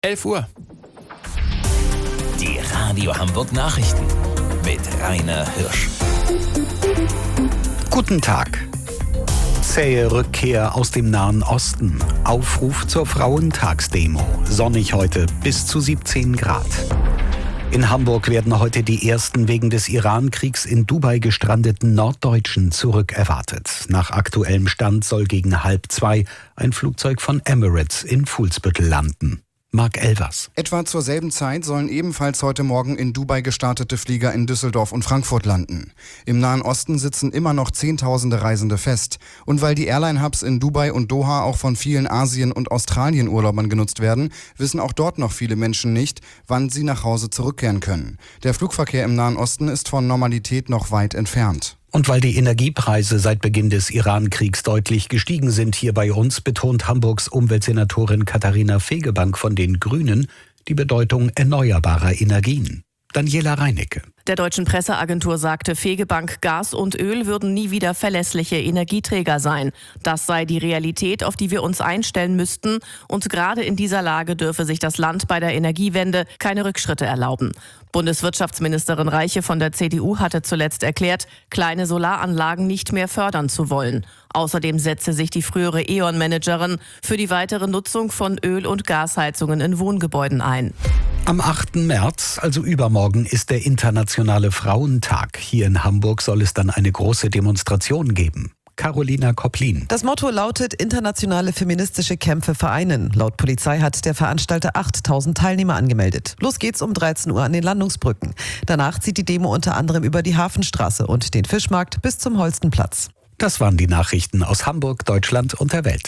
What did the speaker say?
11 Uhr. Die Radio Hamburg Nachrichten mit Rainer Hirsch. Guten Tag. Zähe Rückkehr aus dem Nahen Osten. Aufruf zur Frauentagsdemo. Sonnig heute, bis zu 17 Grad. In Hamburg werden heute die ersten wegen des Iran-Kriegs in Dubai gestrandeten Norddeutschen zurückerwartet. Nach aktuellem Stand soll gegen 1:30 ein Flugzeug von Emirates in Fuhlsbüttel landen. Marc Elvers. Etwa zur selben Zeit sollen ebenfalls heute Morgen in Dubai gestartete Flieger in Düsseldorf und Frankfurt landen. Im Nahen Osten sitzen immer noch Zehntausende Reisende fest. Und weil die Airline-Hubs in Dubai und Doha auch von vielen Asien- und Australien-Urlaubern genutzt werden, wissen auch dort noch viele Menschen nicht, wann sie nach Hause zurückkehren können. Der Flugverkehr im Nahen Osten ist von Normalität noch weit entfernt. Und weil die Energiepreise seit Beginn des Iran-Kriegs deutlich gestiegen sind hier bei uns, betont Hamburgs Umweltsenatorin Katharina Fegebank von den Grünen die Bedeutung erneuerbarer Energien. Daniela Reinecke. Der deutschen Presseagentur sagte Fegebank, Gas und Öl würden nie wieder verlässliche Energieträger sein. Das sei die Realität, auf die wir uns einstellen müssten. Und gerade in dieser Lage dürfe sich das Land bei der Energiewende keine Rückschritte erlauben. Bundeswirtschaftsministerin Reiche von der CDU hatte zuletzt erklärt, kleine Solaranlagen nicht mehr fördern zu wollen. Außerdem setze sich die frühere E.ON-Managerin für die weitere Nutzung von Öl- und Gasheizungen in Wohngebäuden ein. Am 8. März, also übermorgen, ist der Internationale Frauentag. Hier in Hamburg soll es dann eine große Demonstration geben. Carolina Kopplin. Das Motto lautet internationale feministische Kämpfe vereinen. Laut Polizei hat der Veranstalter 8.000 Teilnehmer angemeldet. Los geht's um 13 Uhr an den Landungsbrücken. Danach zieht die Demo unter anderem über die Hafenstraße und den Fischmarkt bis zum Holstenplatz. Das waren die Nachrichten aus Hamburg, Deutschland und der Welt.